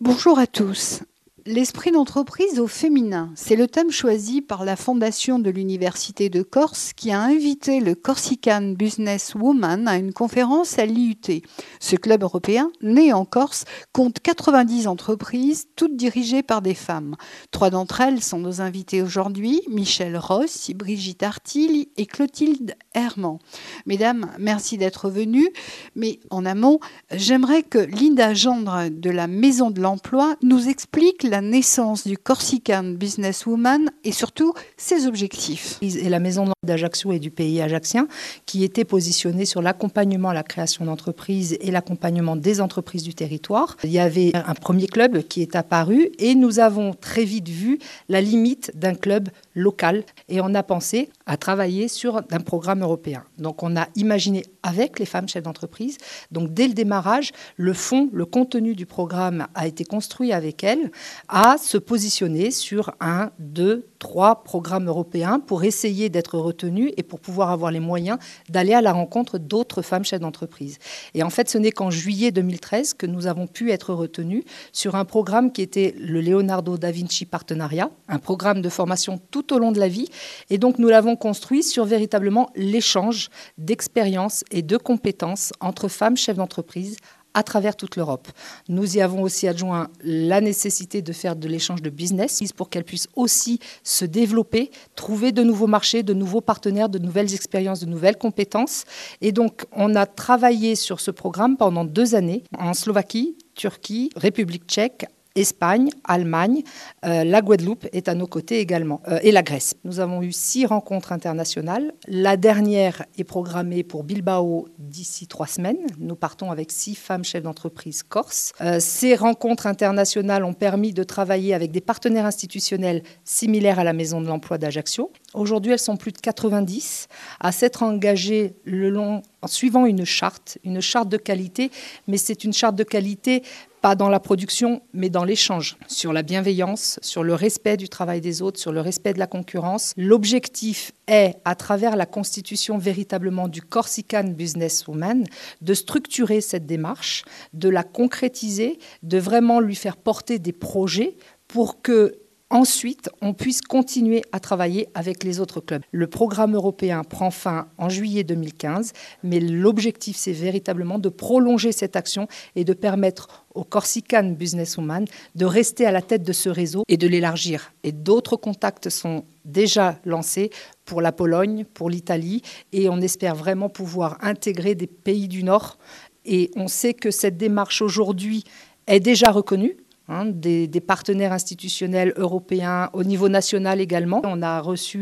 Bonjour à tous. L'esprit d'entreprise au féminin, c'est le thème choisi par la Fondation de l'Université de Corse qui a invité le Corsican Business Woman à une conférence à l'IUT. Ce club européen, né en Corse, compte 90 entreprises, toutes dirigées par des femmes. 3 d'entre elles sont nos invités aujourd'hui, Michel Ross, Brigitte Artil et Clotilde Herman. Mesdames, merci d'être venues. Mais en amont, j'aimerais que Linda Gendre de la Maison de l'Emploi nous explique la naissance du Corsican Business Woman et surtout ses objectifs. Et la Maison d'Ajaccio et du pays ajaccien qui était positionnée sur l'accompagnement à la création d'entreprises et l'accompagnement des entreprises du territoire. Il y avait un premier club qui est apparu et nous avons très vite vu la limite d'un club local et on a pensé à travailler sur un programme européen. Donc on a imaginé avec les femmes chefs d'entreprise, donc dès le démarrage, le fond, le contenu du programme a été construit avec elles, à se positionner sur 1, 2, 3 programmes européens pour essayer d'être retenues et pour pouvoir avoir les moyens d'aller à la rencontre d'autres femmes chefs d'entreprise. Et en fait, ce n'est qu'en juillet 2013 que nous avons pu être retenus sur un programme qui était le Leonardo da Vinci Partenariat, un programme de formation tout au long de la vie. Et donc, nous l'avons construit sur véritablement l'échange d'expériences et de compétences entre femmes chefs d'entreprise à travers toute l'Europe. Nous y avons aussi adjoint la nécessité de faire de l'échange de business pour qu'elles puissent aussi se développer, trouver de nouveaux marchés, de nouveaux partenaires, de nouvelles expériences, de nouvelles compétences. Et donc, on a travaillé sur ce programme pendant 2 années en Slovaquie, Turquie, République tchèque, Espagne, Allemagne, la Guadeloupe est à nos côtés également, et la Grèce. Nous avons eu 6 rencontres internationales. La dernière est programmée pour Bilbao d'ici 3 semaines. Nous partons avec 6 femmes chefs d'entreprise corse. Ces rencontres internationales ont permis de travailler avec des partenaires institutionnels similaires à la Maison de l'Emploi d'Ajaccio. Aujourd'hui, elles sont plus de 90 à s'être engagées en suivant une charte de qualité, mais c'est une charte de qualité pas dans la production, mais dans l'échange, sur la bienveillance, sur le respect du travail des autres, sur le respect de la concurrence. L'objectif est, à travers la constitution véritablement du Corsican Business Woman, de structurer cette démarche, de la concrétiser, de vraiment lui faire porter des projets pour que ensuite, on puisse continuer à travailler avec les autres clubs. Le programme européen prend fin en juillet 2015, mais l'objectif, c'est véritablement de prolonger cette action et de permettre au Corsican Businesswoman de rester à la tête de ce réseau et de l'élargir. Et d'autres contacts sont déjà lancés pour la Pologne, pour l'Italie, et on espère vraiment pouvoir intégrer des pays du Nord. Et on sait que cette démarche aujourd'hui est déjà reconnue. Des partenaires institutionnels européens, au niveau national également. On a reçu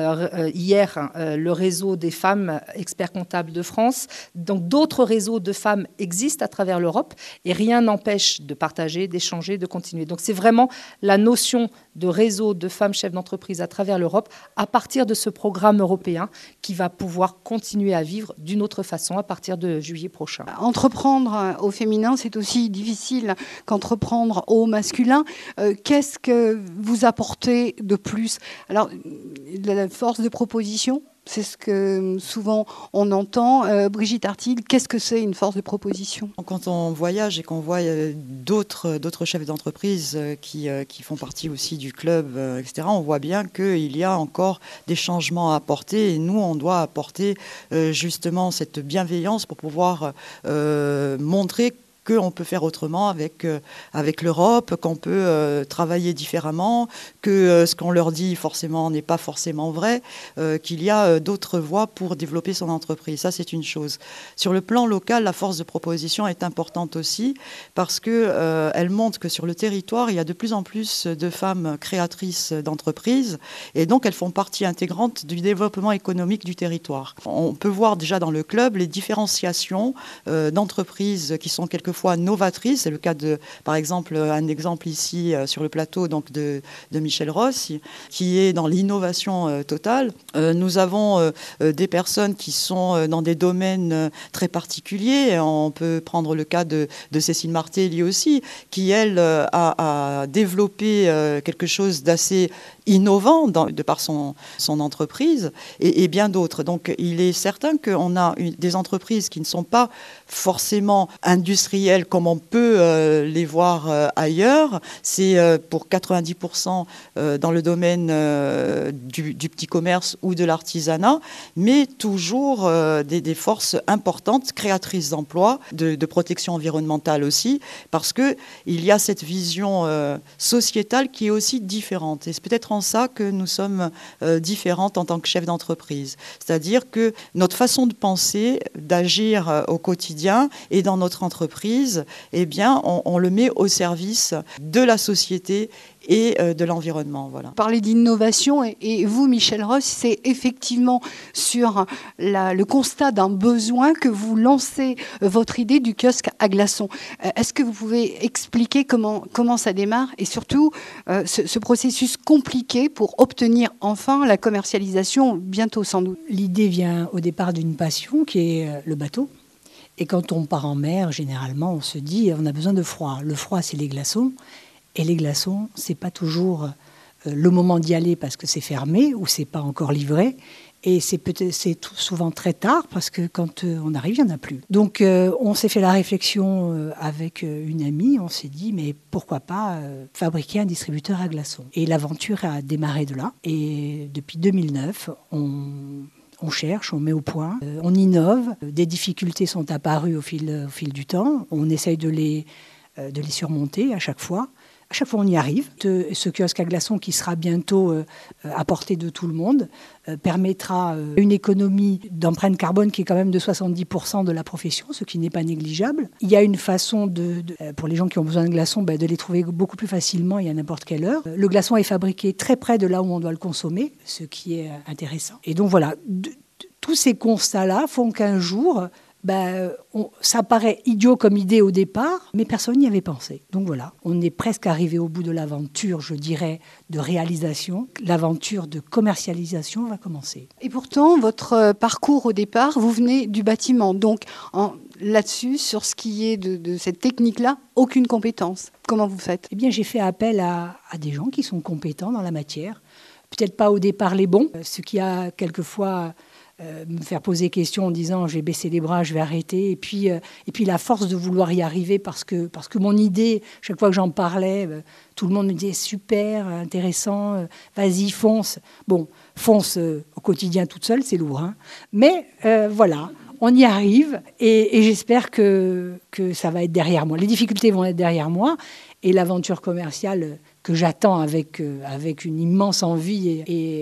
hier le réseau des femmes experts comptables de France. Donc d'autres réseaux de femmes existent à travers l'Europe et rien n'empêche de partager, d'échanger, de continuer. Donc c'est vraiment la notion de réseau de femmes chefs d'entreprise à travers l'Europe à partir de ce programme européen qui va pouvoir continuer à vivre d'une autre façon à partir de juillet prochain. Entreprendre au féminin, c'est aussi difficile qu'entreprendre au masculin. Qu'est-ce que vous apportez de plus? Alors, la force de proposition, c'est ce que souvent on entend. Brigitte Artil, qu'est-ce que c'est une force de proposition? Quand on voyage et qu'on voit d'autres chefs d'entreprise qui font partie aussi du club, etc., on voit bien qu'il y a encore des changements à apporter. Et nous, on doit apporter justement cette bienveillance pour pouvoir montrer qu'on peut faire autrement avec l'Europe, qu'on peut travailler différemment, que ce qu'on leur dit forcément n'est pas forcément vrai, qu'il y a d'autres voies pour développer son entreprise. Ça, c'est une chose. Sur le plan local, la force de proposition est importante aussi parce qu'elle montre que sur le territoire, il y a de plus en plus de femmes créatrices d'entreprises et donc elles font partie intégrante du développement économique du territoire. On peut voir déjà dans le club les différenciations d'entreprises qui sont quelquefois novatrices. C'est le cas de, par exemple, un exemple ici sur le plateau donc de Michel Ross, qui est dans l'innovation totale. Nous avons des personnes qui sont dans des domaines très particuliers. On peut prendre le cas de Cécile Martelly aussi, qui, elle, a développé quelque chose d'assez innovant de par son entreprise et bien d'autres. Donc, il est certain qu'on a des entreprises qui ne sont pas forcément industriels comme on peut les voir ailleurs. C'est pour 90% dans le domaine du petit commerce ou de l'artisanat, mais toujours des forces importantes, créatrices d'emplois, de protection environnementale aussi, parce qu'il y a cette vision sociétale qui est aussi différente. Et c'est peut-être en ça que nous sommes différentes en tant que chefs d'entreprise. C'est-à-dire que notre façon de penser, d'agir au quotidien et dans notre entreprise, eh bien, on le met au service de la société et de l'environnement. Voilà. Parler d'innovation, et vous, Michel Ross, c'est effectivement sur le constat d'un besoin que vous lancez votre idée du kiosque à glaçons. Est-ce que vous pouvez expliquer comment ça démarre et surtout ce processus compliqué pour obtenir enfin la commercialisation bientôt sans doute? L'idée vient au départ d'une passion qui est le bateau. Et quand on part en mer, généralement, on se dit on a besoin de froid. Le froid, c'est les glaçons. Et les glaçons, c'est pas toujours le moment d'y aller parce que c'est fermé ou c'est pas encore livré. Et c'est souvent très tard parce que quand on arrive, il n'y en a plus. Donc on s'est fait la réflexion avec une amie. On s'est dit, mais pourquoi pas fabriquer un distributeur à glaçons. Et l'aventure a démarré de là. Et depuis 2009, on cherche, on met au point, on innove. Des difficultés sont apparues au fil du temps. On essaye de les surmonter à chaque fois. À chaque fois, on y arrive. Ce kiosque à glaçons qui sera bientôt à portée de tout le monde permettra une économie d'empreinte carbone qui est quand même de 70% de la profession, ce qui n'est pas négligeable. Il y a une façon, pour les gens qui ont besoin de glaçons, de les trouver beaucoup plus facilement et à n'importe quelle heure. Le glaçon est fabriqué très près de là où on doit le consommer, ce qui est intéressant. Et donc voilà, tous ces constats-là font qu'un jour... ça paraît idiot comme idée au départ, mais personne n'y avait pensé. Donc voilà, on est presque arrivé au bout de l'aventure, je dirais, de réalisation. L'aventure de commercialisation va commencer. Et pourtant, votre parcours au départ, vous venez du bâtiment. Donc là-dessus, sur ce qui est de cette technique-là, aucune compétence. Comment vous faites? Eh bien, j'ai fait appel à des gens qui sont compétents dans la matière. Peut-être pas au départ les bons, ce qui a quelquefois... me faire poser question en disant j'ai baissé les bras, je vais arrêter. Et puis la force de vouloir y arriver parce que mon idée, chaque fois que j'en parlais, tout le monde me disait super, intéressant, vas-y, fonce. Bon, fonce au quotidien toute seule, c'est lourd. Hein. Mais voilà, on y arrive et j'espère que ça va être derrière moi. Les difficultés vont être derrière moi et l'aventure commerciale que j'attends avec une immense envie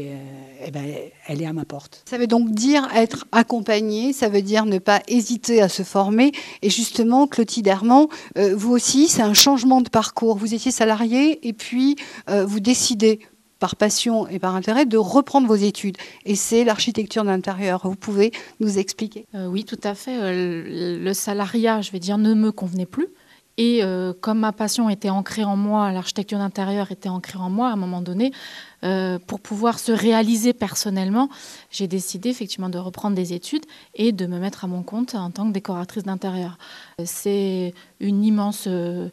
elle est à ma porte. Ça veut donc dire être accompagné, ça veut dire ne pas hésiter à se former. Et justement, Clotilde Herman, vous aussi, c'est un changement de parcours. Vous étiez salarié et puis vous décidez, par passion et par intérêt, de reprendre vos études. Et c'est l'architecture d'intérieur. Vous pouvez nous expliquer? Oui, tout à fait. Le salariat, je vais dire, ne me convenait plus. Et comme ma passion était ancrée en moi, l'architecture d'intérieur était ancrée en moi, à un moment donné, pour pouvoir se réaliser personnellement, j'ai décidé effectivement de reprendre des études et de me mettre à mon compte en tant que décoratrice d'intérieur. C'est une immense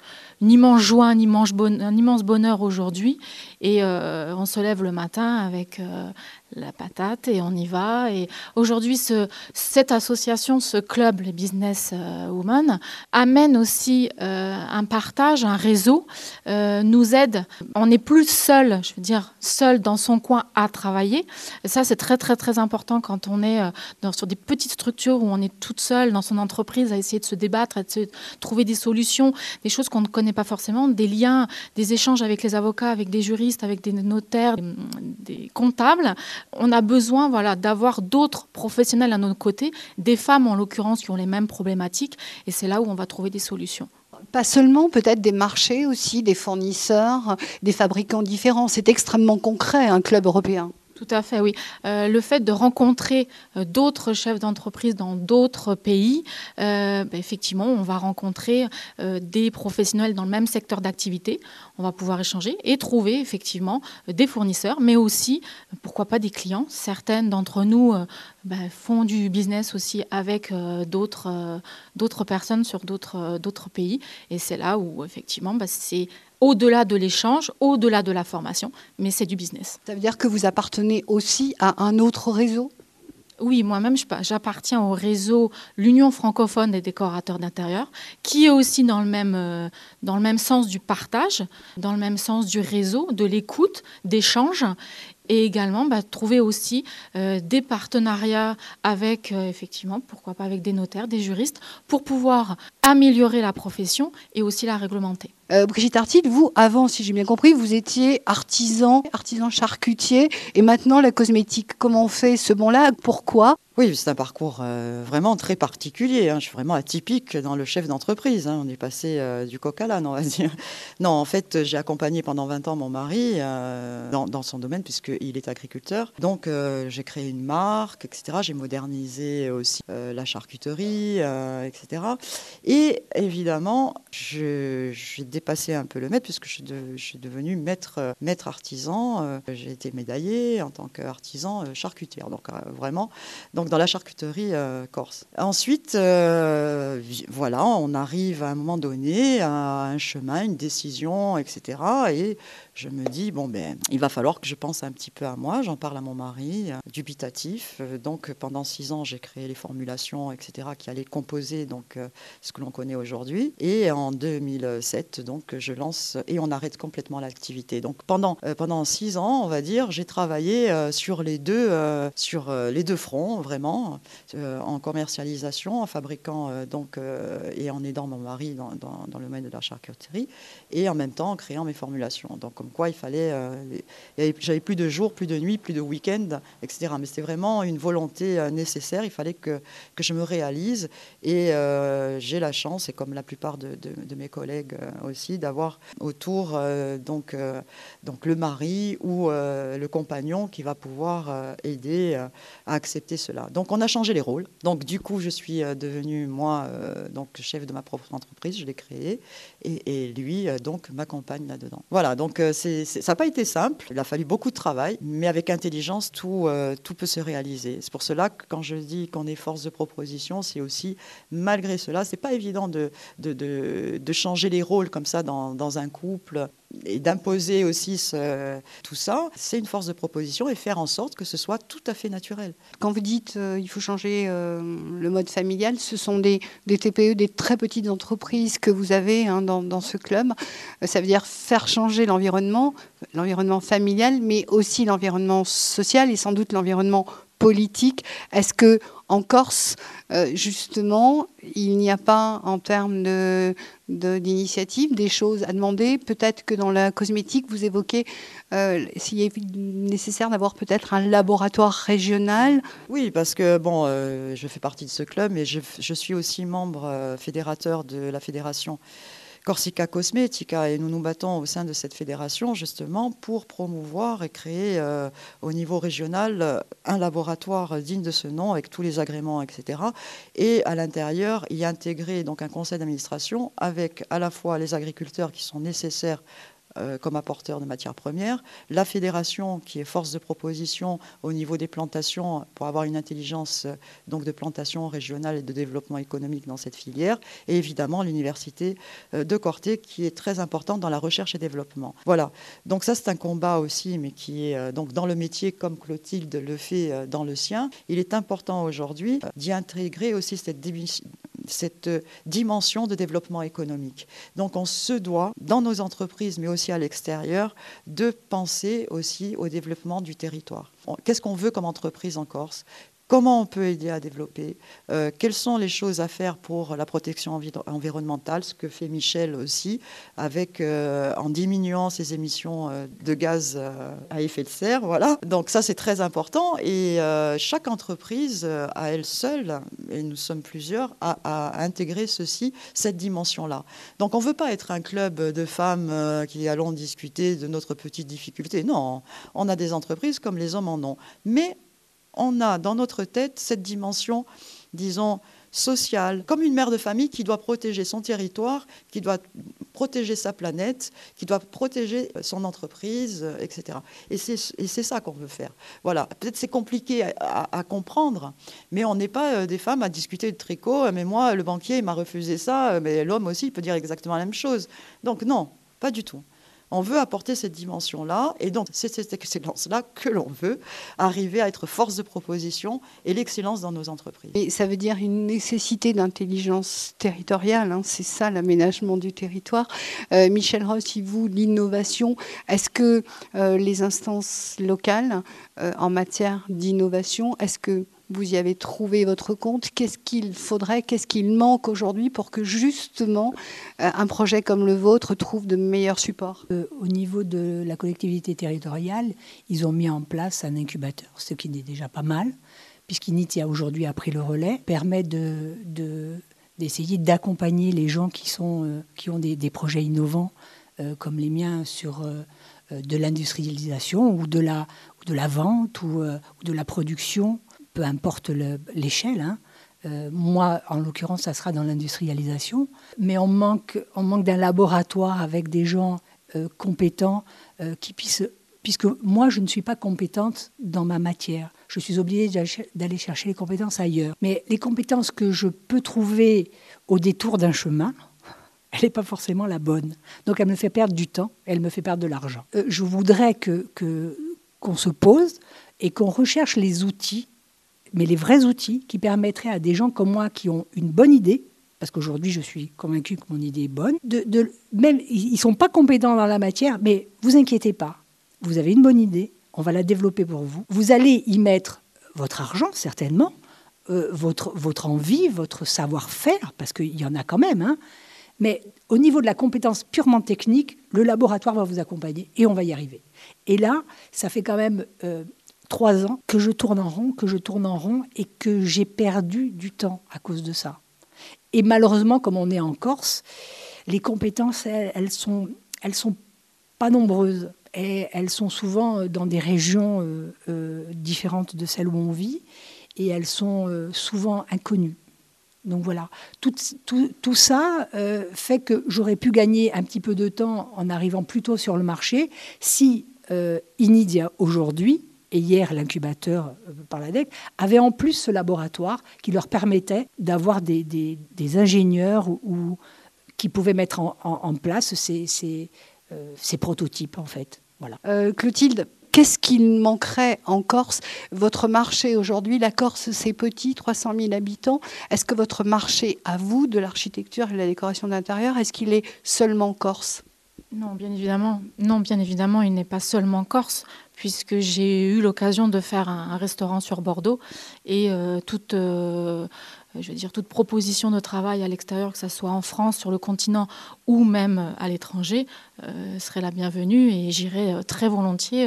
joie, un immense bonheur aujourd'hui. Et on se lève le matin avec la patate et on y va. Et aujourd'hui, cette association, ce club, les Business Women, amène aussi un partage, un réseau, nous aide. On n'est plus seul, je veux dire, seul dans son coin à travailler. Et ça, c'est très, très, très important quand on est sur des petites structures où on est toute seule dans son entreprise à essayer de se débattre, à essayer de trouver des solutions, des choses qu'on ne connaît pas forcément, des liens, des échanges avec les avocats, avec des juristes, avec des notaires, des comptables. On a besoin d'avoir d'autres professionnels à nos côtés, des femmes en l'occurrence qui ont les mêmes problématiques, et c'est là où on va trouver des solutions. Pas seulement, peut-être des marchés aussi, des fournisseurs, des fabricants différents. C'est extrêmement concret, un club européen. Tout à fait, oui. Le fait de rencontrer d'autres chefs d'entreprise dans d'autres pays, effectivement, on va rencontrer des professionnels dans le même secteur d'activité. On va pouvoir échanger et trouver effectivement des fournisseurs, mais aussi, pourquoi pas, des clients. Certaines d'entre nous font du business aussi avec d'autres personnes sur d'autres pays. Et c'est là où, effectivement, c'est au-delà de l'échange, au-delà de la formation, mais c'est du business. Ça veut dire que vous appartenez aussi à un autre réseau ? Oui, moi-même, j'appartiens au réseau l'Union francophone des décorateurs d'intérieur, qui est aussi dans le même sens du partage, dans le même sens du réseau, de l'écoute, d'échange. Et également, trouver aussi des partenariats avec, effectivement, pourquoi pas avec des notaires, des juristes, pour pouvoir améliorer la profession et aussi la réglementer. Brigitte Artile, vous, avant, si j'ai bien compris, vous étiez artisan charcutier, et maintenant la cosmétique. Comment on fait ce bond-là? Pourquoi? Oui, c'est un parcours vraiment très particulier. Je suis vraiment atypique dans le chef d'entreprise. On est passé du coq à l'âne, on va dire. Non, en fait, j'ai accompagné pendant 20 ans mon mari dans son domaine, puisqu'il est agriculteur. Donc, j'ai créé une marque, etc. J'ai modernisé aussi la charcuterie, etc. Et évidemment, j'ai dépassé un peu le maître, puisque je suis devenue maître artisan. J'ai été médaillée en tant qu'artisan charcutière. Donc, vraiment... Donc dans la charcuterie corse. Ensuite, voilà, on arrive à un moment donné à un chemin, une décision, etc. Et je me dis, il va falloir que je pense un petit peu à moi. J'en parle à mon mari, dubitatif. Donc pendant 6 ans, j'ai créé les formulations, etc., qui allaient composer ce que l'on connaît aujourd'hui. Et en 2007, donc, je lance et on arrête complètement l'activité. Donc pendant 6 ans, on va dire, j'ai travaillé sur les deux fronts, vraiment, en commercialisation, en fabriquant et en aidant mon mari dans le domaine de la charcuterie, et en même temps en créant mes formulations. Donc comme quoi il fallait, j'avais plus de jours, plus de nuits, plus de week-ends, etc. Mais c'était vraiment une volonté nécessaire. Il fallait que je me réalise, et j'ai la chance, et comme la plupart de mes collègues aussi, d'avoir autour donc le mari ou le compagnon qui va pouvoir aider à accepter cela. Donc on a changé les rôles. Donc du coup, je suis devenue moi donc chef de ma propre entreprise, je l'ai créée, et lui donc m'accompagne là-dedans. Voilà, donc ça n'a pas été simple. Il a fallu beaucoup de travail, mais avec intelligence, tout peut se réaliser. C'est pour cela que quand je dis qu'on est force de proposition, c'est aussi malgré cela, c'est pas évident de changer les rôles comme ça dans un couple, et d'imposer aussi tout ça. C'est une force de proposition, et faire en sorte que ce soit tout à fait naturel. Quand vous dites il faut changer le mode familial, ce sont des TPE, des très petites entreprises que vous avez dans ce club. Ça veut dire faire changer l'environnement familial, mais aussi l'environnement social et sans doute l'environnement politique. Est-ce que en Corse, justement, il n'y a pas, en termes d'initiative, des choses à demander? Peut-être que dans la cosmétique, vous évoquez s'il est nécessaire d'avoir peut-être un laboratoire régional. Oui, parce que je fais partie de ce club, mais je suis aussi membre fédérateur de la fédération Corsica Cosmetica, et nous nous battons au sein de cette fédération justement pour promouvoir et créer au niveau régional un laboratoire digne de ce nom, avec tous les agréments, etc. Et à l'intérieur, y intégrer donc un conseil d'administration avec à la fois les agriculteurs qui sont nécessaires comme apporteur de matières premières, la fédération qui est force de proposition au niveau des plantations pour avoir une intelligence donc de plantation régionale et de développement économique dans cette filière, et évidemment l'université de Corté qui est très importante dans la recherche et développement. Voilà, donc ça c'est un combat aussi, mais qui est donc dans le métier comme Clotilde le fait dans le sien. Il est important aujourd'hui d'y intégrer aussi cette dimension de développement économique. Donc on se doit, dans nos entreprises, mais aussi à l'extérieur, de penser aussi au développement du territoire. Qu'est-ce qu'on veut comme entreprise en Corse ? Comment on peut aider à développer? Quelles sont les choses à faire pour la protection environnementale? Ce que fait Michel aussi, en diminuant ses émissions de gaz à effet de serre. Voilà. Donc ça, c'est très important. Et chaque entreprise, à elle seule, et nous sommes plusieurs, à intégrer cette dimension-là. Donc on ne veut pas être un club de femmes qui allons discuter de notre petite difficulté. Non, on a des entreprises comme les hommes en ont. Mais on a dans notre tête cette dimension, disons, sociale, comme une mère de famille qui doit protéger son territoire, qui doit protéger sa planète, qui doit protéger son entreprise, etc. Et c'est ça qu'on veut faire. Voilà. Peut-être c'est compliqué à comprendre, mais on n'est pas des femmes à discuter de tricot. Mais moi, le banquier m'a refusé ça, mais l'homme aussi, il peut dire exactement la même chose. Donc non, pas du tout. On veut apporter cette dimension-là, et donc c'est cette excellence-là que l'on veut arriver à être force de proposition et l'excellence dans nos entreprises. Et ça veut dire une nécessité d'intelligence territoriale, hein, c'est ça l'aménagement du territoire. Michel Rossi, vous, l'innovation, est-ce que les instances locales en matière d'innovation, est-ce que vous y avez trouvé votre compte? Qu'est-ce qu'il faudrait, qu'est-ce qu'il manque aujourd'hui pour que justement un projet comme le vôtre trouve de meilleurs supports? Au niveau de la collectivité territoriale, ils ont mis en place un incubateur, ce qui est déjà pas mal, puisqu'Initi a aujourd'hui pris le relais, permet d'essayer d'accompagner les gens qui ont des projets innovants comme les miens sur de l'industrialisation ou de la vente ou de la production, peu importe l'échelle. Hein. Moi, en l'occurrence, ça sera dans l'industrialisation. Mais on manque d'un laboratoire avec des gens compétents qui puissent... Puisque moi, je ne suis pas compétente dans ma matière. Je suis obligée d'aller chercher les compétences ailleurs. Mais les compétences que je peux trouver au détour d'un chemin, elle n'est pas forcément la bonne. Donc, elle me fait perdre du temps, elle me fait perdre de l'argent. Je voudrais qu'on se pose et qu'on recherche les outils, mais les vrais outils qui permettraient à des gens comme moi qui ont une bonne idée, parce qu'aujourd'hui je suis convaincue que mon idée est bonne, même ils ne sont pas compétents dans la matière, mais vous inquiétez pas, vous avez une bonne idée, on va la développer pour vous. Vous allez y mettre votre argent, certainement, votre envie, votre savoir-faire, parce qu'il y en a quand même, hein, mais au niveau de la compétence purement technique, le laboratoire va vous accompagner et on va y arriver. Et là, ça fait quand même 3 ans que je tourne en rond et que j'ai perdu du temps à cause de ça. Et malheureusement, comme on est en Corse, les compétences, elles sont pas nombreuses. Et elles sont souvent dans des régions différentes de celles où on vit et elles sont souvent inconnues. Donc voilà, tout ça fait que j'aurais pu gagner un petit peu de temps en arrivant plus tôt sur le marché si Inidia aujourd'hui, et hier l'incubateur par l'ADEC, avait en plus ce laboratoire qui leur permettait d'avoir des ingénieurs qui pouvaient mettre en place ces prototypes en fait. Voilà. Clotilde, qu'est-ce qu'il manquerait en Corse? Votre marché aujourd'hui, la Corse, c'est petit, 300 000 habitants. Est-ce que votre marché, à vous, de l'architecture et de la décoration d'intérieur, est-ce qu'il est seulement corse? Non, bien évidemment. Non, bien évidemment, il n'est pas seulement corse, puisque j'ai eu l'occasion de faire un restaurant sur Bordeaux et toute proposition de travail à l'extérieur, que ce soit en France, sur le continent ou même à l'étranger, serait la bienvenue et j'irai très volontiers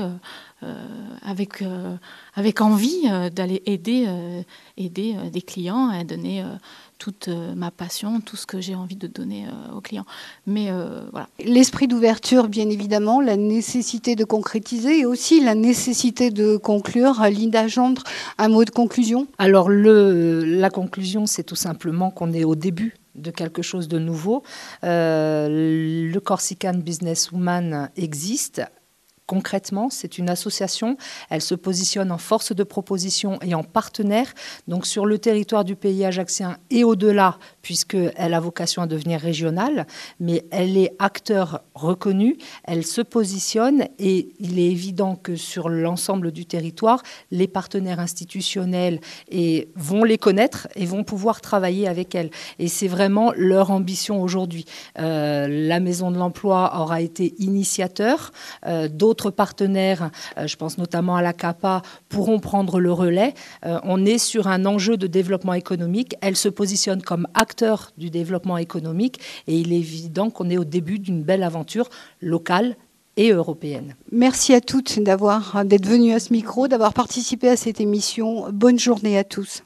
avec envie d'aller aider des clients et donner toute ma passion, tout ce que j'ai envie de donner aux clients. Mais voilà. L'esprit d'ouverture, bien évidemment, la nécessité de concrétiser et aussi la nécessité de conclure. Linda Gendre, un mot de conclusion? Alors, la conclusion, c'est tout simplement qu'on est au début de quelque chose de nouveau. Le Corsican Businesswoman existe. Concrètement, c'est une association. Elle se positionne en force de proposition et en partenaire, donc sur le territoire du pays ajaccien et au-delà, puisqu'elle a vocation à devenir régionale, mais elle est acteur reconnu, elle se positionne et il est évident que sur l'ensemble du territoire, les partenaires institutionnels vont les connaître et vont pouvoir travailler avec elle. Et c'est vraiment leur ambition aujourd'hui. La Maison de l'Emploi aura été initiateur, d'autres partenaires, je pense notamment à la CAPA, pourront prendre le relais. On est sur un enjeu de développement économique. Elle se positionne comme acteur du développement économique et il est évident qu'on est au début d'une belle aventure locale et européenne. Merci à toutes d'être venues à ce micro, d'avoir participé à cette émission. Bonne journée à tous.